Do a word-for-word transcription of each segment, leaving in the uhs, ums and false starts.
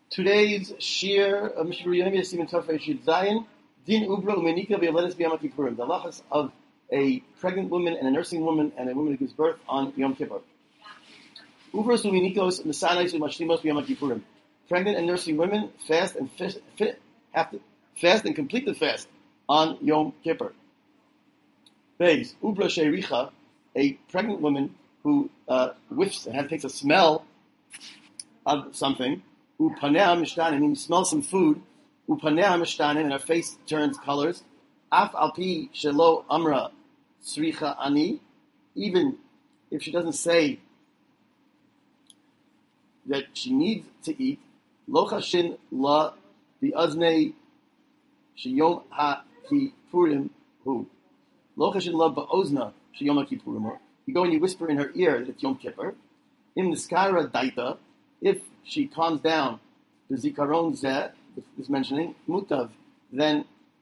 Today's Shir of Mishnah Yomi Simon Tofei Shid Zayin Din Ubra Umenika V'Yaledes B'Yom Kippurim. The halachas of a pregnant woman and a nursing woman and a woman who gives birth on Yom Kippur. Ubros Umenikos Mesanais Umashlimos B'Yom Kippurim. Pregnant and nursing women fast and fi- fi- have to fast and complete the fast on Yom Kippur. Beis Ubra Sheiricha, a pregnant woman who uh, whiffs and takes a smell of something. Upanea mishtanin, and you smell some food. Upanea mishtanin, and her face turns colors. Af alpi shelo amra sricha ani, even if she doesn't say that she needs to eat. Lo chashin la bi'aznei sheyom ha-kippurim hu. Lo chashin la ba'ozna sheyom ha-kippurim hu. You go and you whisper in her ear that it's Yom Kippur. In the skara daita, if she calms down the zikaron zeh, this mentioning, mutav, then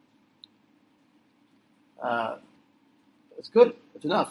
uh, it's good, it's enough.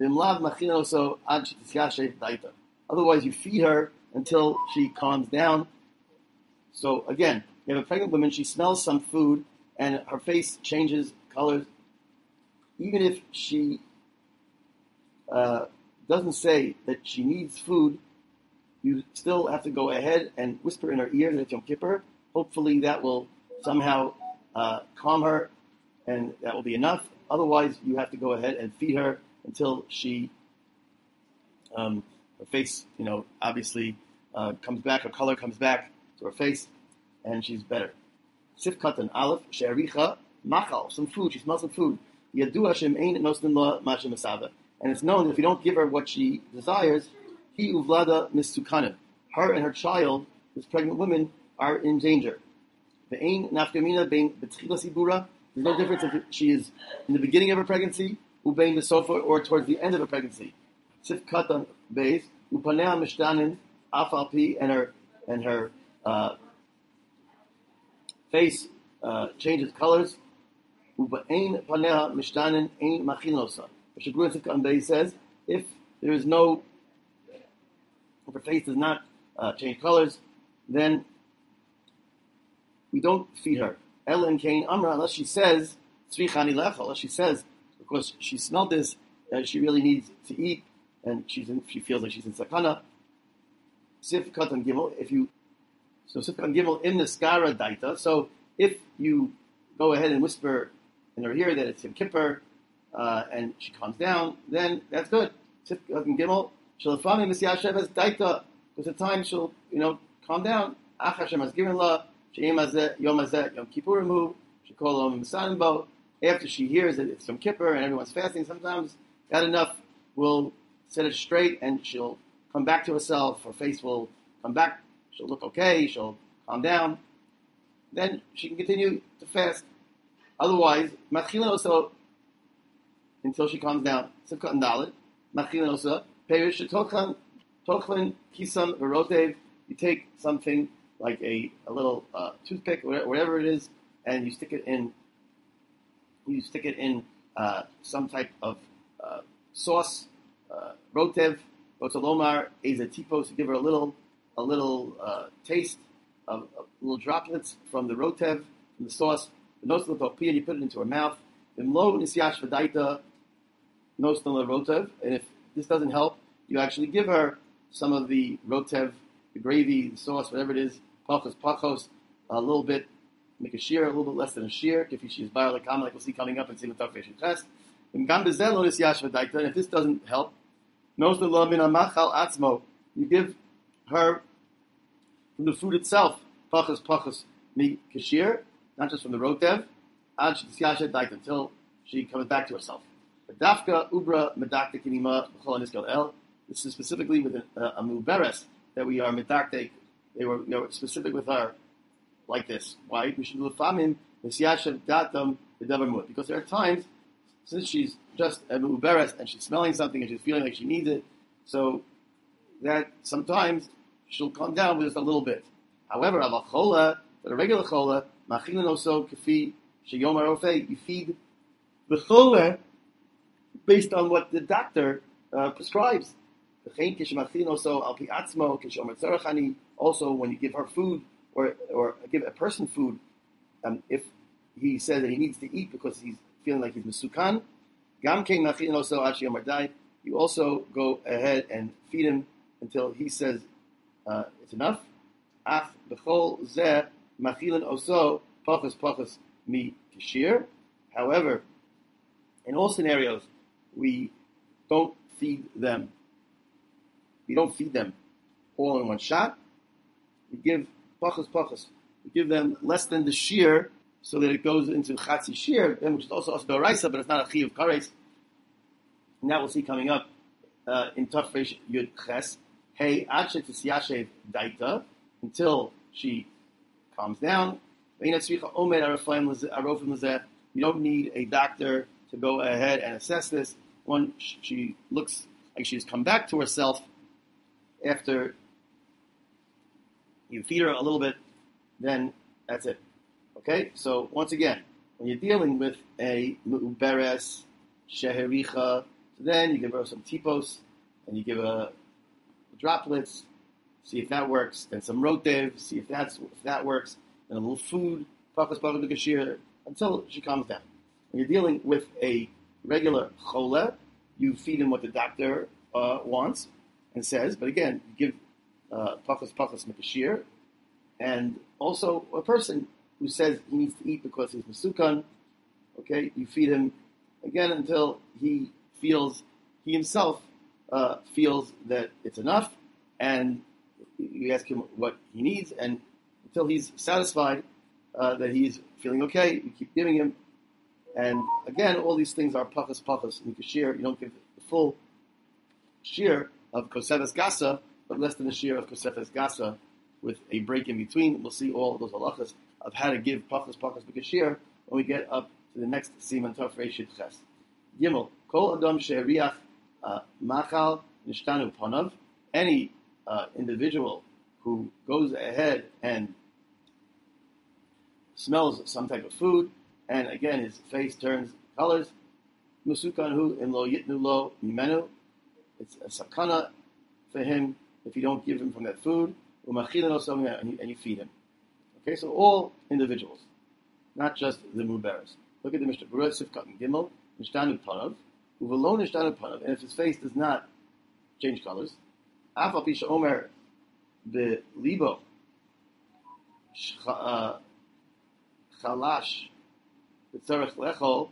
Otherwise, you feed her until she calms down. So again, you have a pregnant woman, she smells some food, and her face changes colors. Even if she uh, doesn't say that she needs food, you still have to go ahead and whisper in her ear that it's Yom Kippur. Hopefully that will somehow uh, calm her, and that will be enough. Otherwise, you have to go ahead and feed her until she, um, her face, you know, obviously uh, comes back, her color comes back to her face, and she's better. Sifkat and Aleph, She'aricha, Machal, some food, she smells some food. Yadu Hashem ein nosnin la ma shemasava. And it's known that if you don't give her what she desires, He uvlada misukanim. Her and her child, this pregnant woman, are in danger. The ain nafkamina bein betchila sibura. There's no difference if she is in the beginning of her pregnancy, ubein the sofa, or towards the end of her pregnancy. Sif katan beis upanea mishtanin afalpi, and her and her uh, face uh, changes colors. Ubein panea mishtanin ain machinosa. Shabruin Sif katan beis says if there is no if her face does not uh, change colors, then we don't feed her. El and Cain Amra, unless she says, Tzrichani Lecha, unless she says, because she smelled this, uh, she really needs to eat, and she's in, she feels like she's in Sakana. Sif Katan Gimel, if you, so Sif Katan Gimel in the Skara Daita, so if you go ahead and whisper in her ear that it's Yom Kippur, uh, and she calms down, then that's good. Sif Katan Gimel, Shalafami Messiah has daita, because at times she'll, you know, calm down. Ach Hashem has given la, she'im hazeh, yom hazeh, yom kippurim hu, she'kol om misanimbo. After she hears that it's Yom Kippur and everyone's fasting, sometimes that enough will set it straight and she'll come back to herself, her face will come back, she'll look okay, she'll calm down. Then she can continue to fast. Otherwise, matchila also, until she calms down. Sivkat and Dalit, matchila also, Perish Tochan, Tochan, Kisam, Verotev, you take something like a, a little uh, toothpick, or whatever it is, and you stick it in, you stick it in uh, some type of uh, sauce, uh, Rotev, Rotelomar, Azatipos, to give her a little, a little uh, taste of, of little droplets from the Rotev, from the sauce, the Nostalotopia, you put it into her mouth, and Lo Nisyash Vadaita, Nostalotopia, and if this doesn't help, you actually give her some of the rotev, the gravy, the sauce, whatever it is, pachos, pachos, a little bit, make a shear, a little bit less than a shear, if she's bar like like we'll see coming up in Simon Tafresh and Chest. And if this doesn't help, you give her from the food itself, pachos, pachos, mi kashir, not just from the rotev, until she comes back to herself. Dafka ubra medakte kinima b'chol niskal el. This is specifically with a, a muberes that we are medakte. They were, they were specific with her like this. Why? We should do famim misyashav datam v'davar. Because there are times, since she's just a muberes and she's smelling something and she's feeling like she needs it, so that sometimes she'll calm down with just a little bit. However, al chola, for the regular chola, machilin also kafi sheyom harofei, you feed the chola based on what the doctor uh, prescribes. Also, when you give her food, or or give a person food, um, if he says that he needs to eat because he's feeling like he's mesukan, gam kein machin also achi yomar. You also go ahead and feed him until he says uh, it's enough. Ach b'chol zeh machilin oso pachas pachas mi kishir. However, in all scenarios, we don't feed them. We don't feed them all in one shot. We give pachas pachas. We give them less than the shear, so that it goes into chatzi shear, which is also also b'oraisa, but it's not a chi of kares. And that we'll see coming up uh, in Taf Reish Yud Ches. Hey, Ache Tisyashev Daita, until she calms down. You don't need a doctor to go ahead and assess this. When she looks like she's come back to herself after you feed her a little bit, then that's it. Okay? So once again, when you're dealing with a mu'uberes, shehericha, then you give her some tipos, and you give her droplets, see if that works. Then some rotev, see if that's if that works. Then a little food, pachas pachas b'kashir, until she calms down. When you're dealing with a regular chole, you feed him what the doctor uh, wants and says. But again, you give pachas pachas b'kashir, and also a person who says he needs to eat because he's mesukan. Okay, you feed him again until he feels, he himself uh, feels that it's enough, and you ask him what he needs, and until he's satisfied uh, that he's feeling okay, you keep giving him. And again, all these things are pachas pachas mikashir. You don't give the full shear of kosefes gasa, but less than the shear of kosefes gasa, with a break in between. We'll see all those halachas of how to give pachas pachas mikashir when we get up to the next siman Tov Reish Yud Ches. Gimel, kol adam she'riach machal nishtanu panav. Any uh, individual who goes ahead and smells some type of food, and again his face turns colors, musukanhu in lo yitnu lo mimenu. It's a sakana for him if you don't give him from that food, and you feed him. Okay, so all individuals, not just the muberes. Look at the Mishnah Berurah Sifkat and Gimel. Nishtanu panav, uvelo nishtanu panav, and if his face does not change colors, afal pisha omer the libo chalash b'tzarech lechol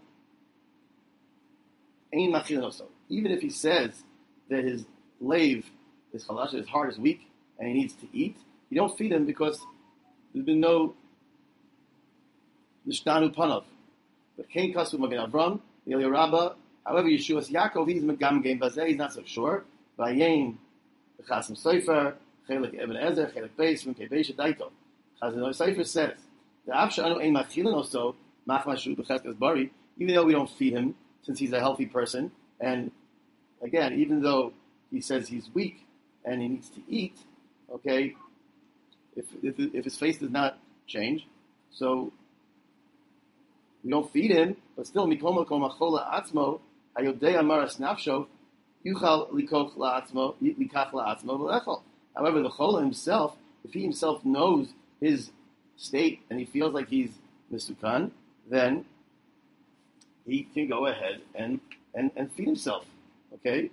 ein machilin oso. Even if he says that his lave, his chalash, his heart is weak and he needs to eat, you don't feed him because there's been no nishtanu panav. But Cain Kasu Magen Avram, the Eliyahu Rabbah. However, Yeshua's Yaakov, he's Megam Game Bazeh, he's not so sure. Vayein, the Chasim Sofer, Chelik Eben Ezer, Chelik Beis, from Kebesh Daito. Chasim Sofer says, the Avshanu Ein Machilin also, Machmashu B'Cheskas Bari, even though we don't feed him, since he's a healthy person, and again, even though he says he's weak and he needs to eat, okay, if if, if his face does not change, so we don't feed him, but still, mikol makom achola atzmo, hayodei amaras nafsho, yuchal likoch la'atzmo, likach la'atzmo v'lechol. However, the chola himself, if he himself knows his state and he feels like he's misukan, then he can go ahead and, and, and feed himself. Okay?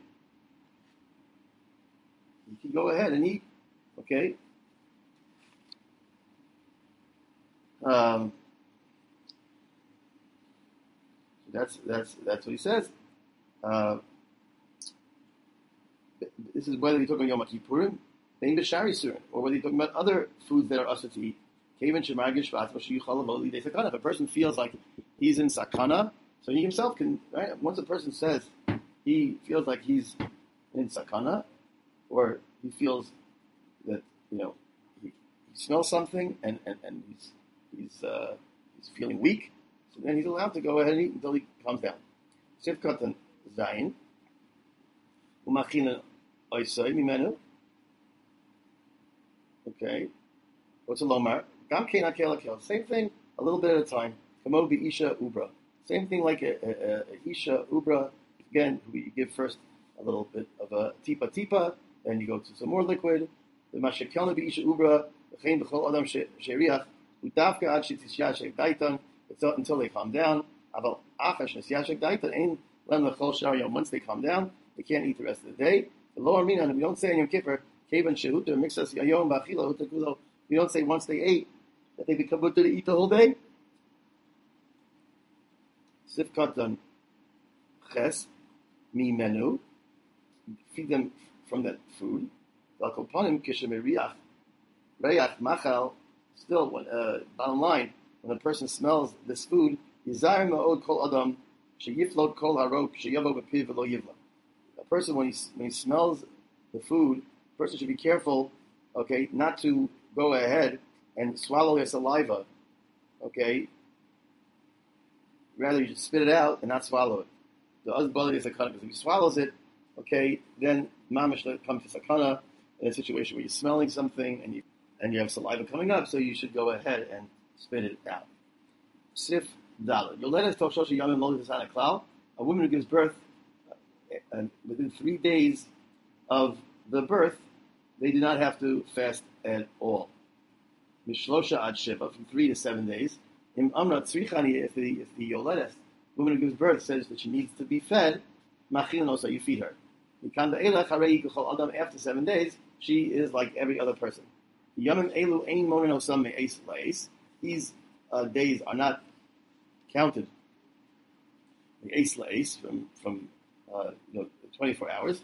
He can go ahead and eat. Okay? Um, That's that's that's what he says. Uh, this is whether you're talking about Yom Kippurim, Bein B'Shari Surim, or whether you're talking about other foods that are usher to eat. If a person feels like he's in sakana, so he himself can. Right? Once a person says he feels like he's in sakana, or he feels that you know he, he smells something and, and, and he's he's uh, he's feeling weak. So then he's allowed to go ahead and eat until he calms down. Sifkatan Zayin. Umachina Oisai Mimenu. Okay. What's a lomar? Gam Kein Akel Akel. Same thing, a little bit at a time. Kamo Bi Isha Ubra. Same thing like a, a, a Isha Ubra. Again, we give first a little bit of a tipa tipa, then you go to some more liquid. The Mashakelna Bi Isha Ubra, V'chein b'chol adam she'eriach u'davka ad she'tisyashek daitan until they calm down. Aval achash nesyashek daitan ein lem l'chol shar yom. Once they calm down, they can't eat the rest of the day. The lower mina, we don't say on Yom Kippur, kevan shehuta mixas yayom b'achila hutakulo. We don't say once they ate that they become mutter to eat the whole day. Sif katan ches mi menu, feed them from that food. V'akopanim kishemeriach reach machal. Still, when, uh, bottom line, when a person smells this food, yizayim ma'od kol adam sheyiflot kol harok sheyavo b'piv v'lo yivla. A person, when he when he smells the food, a person should be careful, okay, not to go ahead and swallow his saliva, okay. Rather, you just spit it out and not swallow it. The uzbali is a sakana, because if he swallows it, okay, then mamish comes to sakana in a situation where you're smelling something and you and you have saliva coming up, so you should go ahead and spit it out. Sif dalad. Yoledes tov shosha yamim lo yisana klal. A woman who gives birth, uh, and within three days of the birth, they do not have to fast at all. Mishlosha ad shiva, from three to seven days. Im amra tzrichani, if the if the yoledes, woman who gives birth, says that she needs to be fed, machin also, you feed her. After seven days, she is like every other person. Yamim elu ein monin osam me'es la'es. These uh, days are not counted. The ace la'es from from uh, you know, twenty-four hours.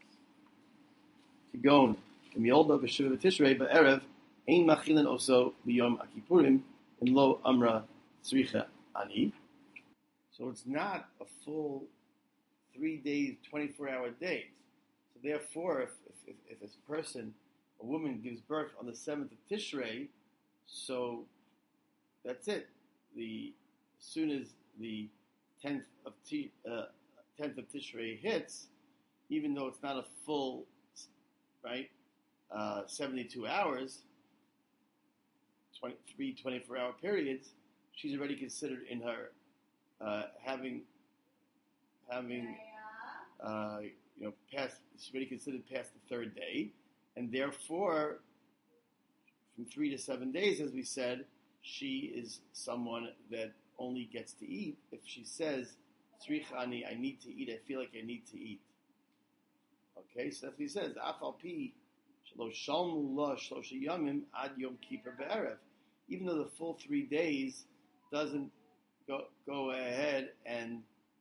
Kigon k'miolda b'shiva v'tishrei ba'erev ein machilin oso b'yom akipurim in lo amra tzricha ani. So it's not a full three days, twenty-four hour days. So therefore, if if, if this person, a woman, gives birth on the seventh of Tishrei, so that's it. The as soon as the tenth of T, uh, tenth of Tishrei hits, even though it's not a full, right, uh, seventy-two hours, twenty-three twenty-four hour periods, she's already considered in her uh, having having uh, you know past. She's already considered past the third day. And therefore, from three to seven days, as we said, she is someone that only gets to eat if she says, Tzrichani, I need to eat, I feel like I need to eat. Okay, so that's what he says. Afal pi, shalosh shalmu la shlosha yamim ad yom kippur be'erev. Even though the full three days doesn't go, go ahead and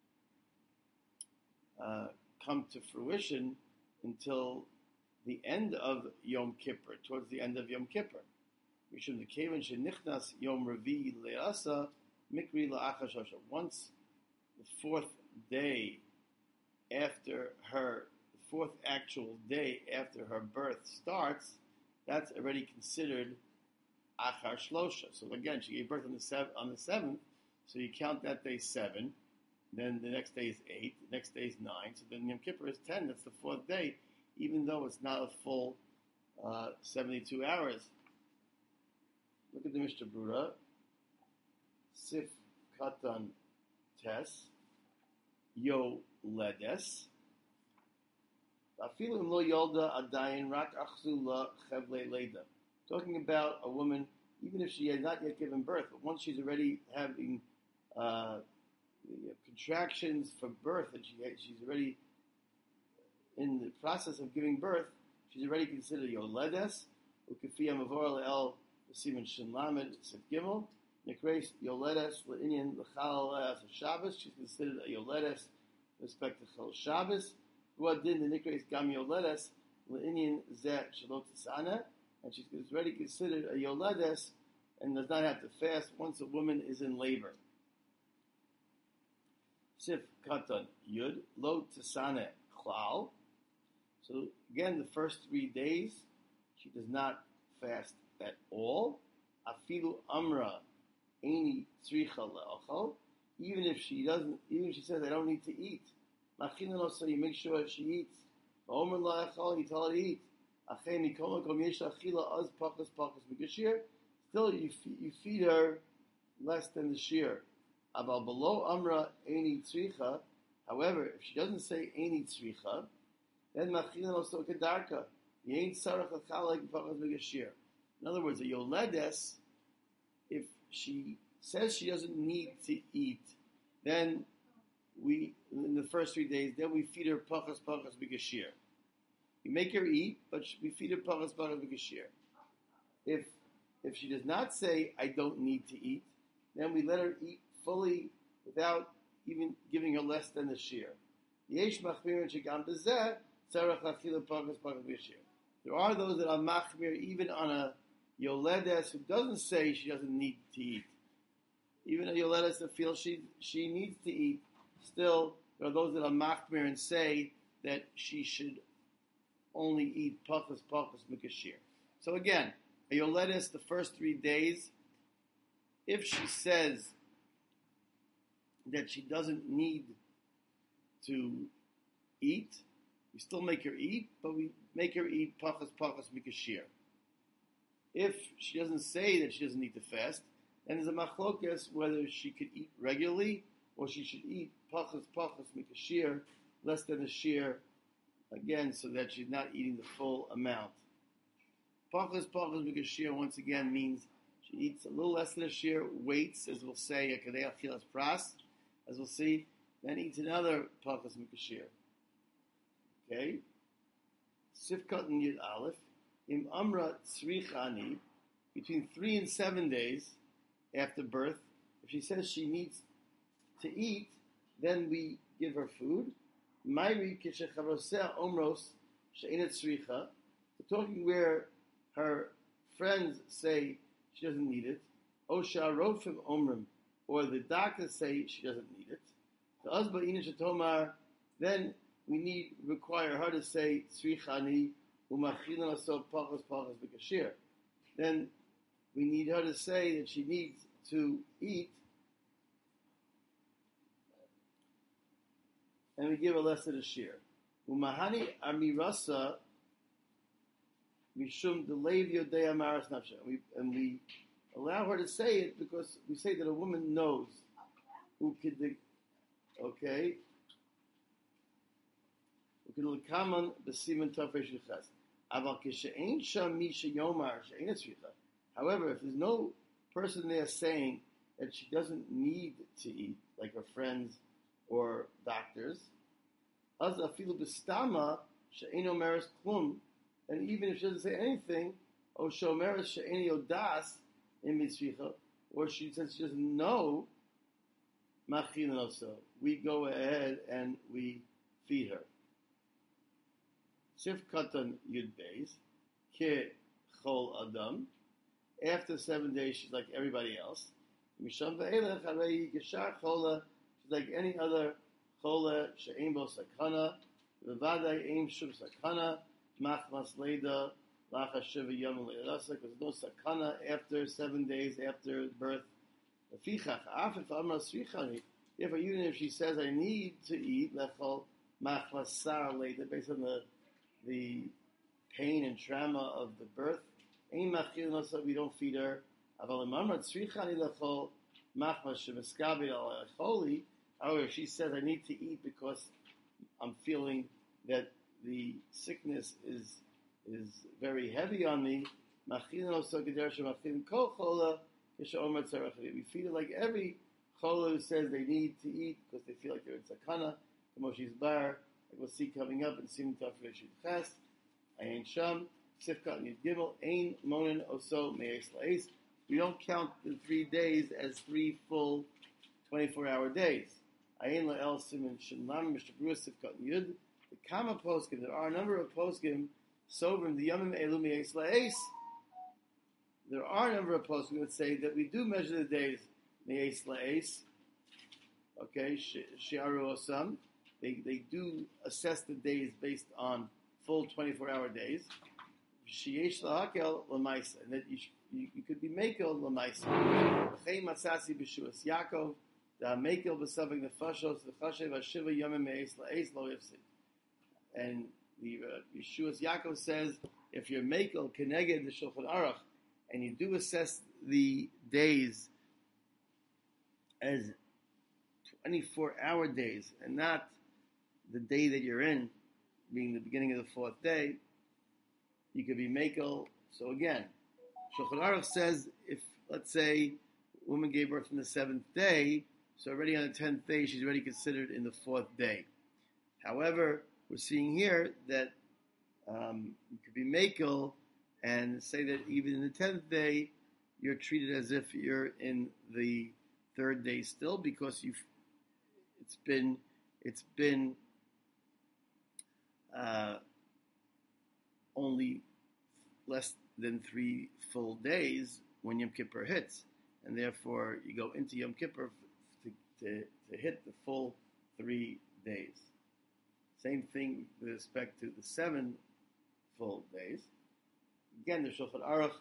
uh, come to fruition until the end of Yom Kippur, towards the end of Yom Kippur. Mishum the Kevan shenichnas Yom Revi le'asa mikri la'achar shosha. Once the fourth day after her, the fourth actual day after her birth starts, that's already considered achar shlosha. So again, she gave birth on the seventh, on the seventh, so you count that day seven. Then the next day is eight. The next day is nine. So then Yom Kippur is ten. That's the fourth day, even though it's not a full uh, seventy-two hours. Look at the Mishnah Brura. Sif Katan Tes Yo Ledes. Afilu Lo Yolda Adayin Rak Achzula Chevle Leda. Talking about a woman, even if she has not yet given birth, but once she's already having uh, contractions for birth, and she she's already in the process of giving birth, she's already considered yoledes. Ukefiyah mavor el v'siman shin lamed sif gimel nekreis yoledes le'inyan l'chal as Shabbos. She's considered a yoledes with respect to chol Shabbos. Guadin the nekreis gam yoledes le'inyan zeh shalot tisana, and she's already considered a yoledes and does not have to fast once a woman is in labor. Sif katan yud lo tisane klal. So again, the first three days, she does not fast at all. Afilu amra eini tzricha le'achal. Even if she doesn't, even if she says, I don't need to eat. Machinelo, so you make sure she eats. Omer la'achal, you tell her to eat. Achei mikol makom yesh achila az pachas pachas megashir. Still, you you feed her less than the shear. Aval below amra eini tzricha. However, if she doesn't say eini tzricha, then machinelo so kedarka. You ain't sarach achalek pachas megashir. In other words, a yoledes, if she says she doesn't need to eat, then we, in the first three days, then we feed her pachas pachas b'gashir. We make her eat, but we feed her pachas pachas b'gashir. If if she does not say, I don't need to eat, then we let her eat fully without even giving her less than the shear. Yesh machmir shegam bezeh tzarech lachila pachas pachas b'gashir. There are those that are machmir even on a yoledes who doesn't say she doesn't need to eat. Even a yoledes that feels she she needs to eat, still there are those that are machmir and say that she should only eat pachas pachas mikashir. So again, a yoledes the first three days, if she says that she doesn't need to eat, we still make her eat, but we make her eat pachas pachas mikashir. If she doesn't say that she doesn't need to fast, then there's a machlokas whether she could eat regularly or she should eat pachas pachas mikashir, less than a shear, again, so that she's not eating the full amount. Pachas pachas mikashir once again means she eats a little less than a shear, waits, as we'll say, a kadei achilas pras, as we'll see, then eats another pachas mikashir. Okay? Sifkat and Yud Aleph. Im Amra Tzrichani, between three and seven days after birth, if she says she needs to eat, then we give her food. Mayri Kishechavosea Omros She'enet Tzricha, talking where her friends say she doesn't need it, Osha Rofim Omrim, or the doctors say she doesn't need it. The Azba Ina Shetomar, then we need require her to say Tzrichani. Then we need her to say that she needs to eat, and we give her less than a shear. Umahani amirasa mishum delev yodei amaras nafsha, and we allow her to say it because we say that a woman knows who could, okay. However, if there's no person there saying that she doesn't need to eat, like her friends or doctors, and even if she doesn't say anything, or she says she doesn't know, we go ahead and we feed her. Sif Katan Yud Beis, Ke Chol Adam. After seven days, she's like everybody else. Misham Ve'elech Harei Geshar Chola. She's like any other Chola. She'ein Bo Sakana. V'vadai Eim Shub Sakana. Machmas Leida. Lacha Shiva Yom Leidasa. Because no Sakana after seven days after birth. V'fichach Afif Amar Srichani. Therefore, even if she says, I need to eat, Lechol Machmas Sar Leida, based on the the pain and trauma of the birth, we don't feed her. However, if she says, I need to eat because I'm feeling that the sickness is is very heavy on me, we feed her like every chola who says they need to eat because they feel like they're in sakana, bar. Like we'll see coming up in Siman Tafresh Ches, Ayin Sham, Sifkat Yud Gimel, Ain Monin Oso Me'es La'es. We don't count the three days as three full twenty-four hour days. Ayin La'el Siman Shinlam, Mister Bruce Sifkat Yud. The Kama Poskim, there are a number of Poskim, Sobrim, the Yamim Elu Me'es La'es. There are a number of Poskim that say that we do measure the days Me'es La'es. Okay, Shi'aru Osam. They they do assess the days based on full twenty-four hour days. Sheyesh lahakel l'maisa, and that you, you, you could be mekel l'maisa. V'chei matzasi b'shuas Yaakov, the mekel b'savik nefashos v'chashev hashiva yomim me'es la'es lo yifsid. And the uh, Yeshuas Yaakov says, if you're mekel keneged the Shulchan Aruch, and you do assess the days as twenty-four hour days, and not the day that you're in, being the beginning of the fourth day, you could be makel. So again, Shulchan Aruch says if, let's say, a woman gave birth on the seventh day, so already on the tenth day, she's already considered in the fourth day. However, we're seeing here that um, you could be makel and say that even in the tenth day, you're treated as if you're in the third day still, because you've it's been it's been uh, only less than three full days when Yom Kippur hits, and therefore you go into Yom Kippur to, to, to hit the full three days. Same thing with respect to the seven full days. Again, the Shulchan Aruch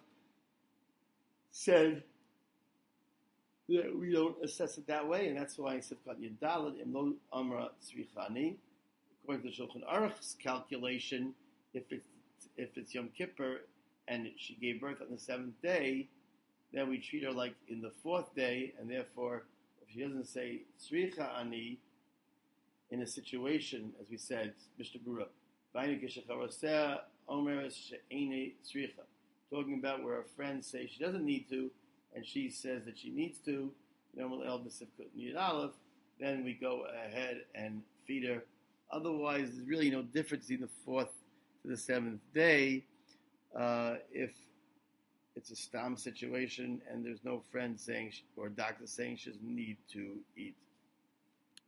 said that we don't assess it that way, and that's why Sivkat Yadalad Imlo Amra Tzrichani. According to Shulchan Aruch's calculation, if it's if it's Yom Kippur and she gave birth on the seventh day, then we treat her like in the fourth day, and therefore, if she doesn't say Tzricha Ani in a situation, as we said, Mishnah Berurah, talking about where her friends say she doesn't need to, and she says that she needs to, then we go ahead and feed her. Otherwise, there's really no difference in the fourth to the seventh day. Uh, if it's a stam situation and there's no friend saying she, or doctor saying she doesn't need to eat.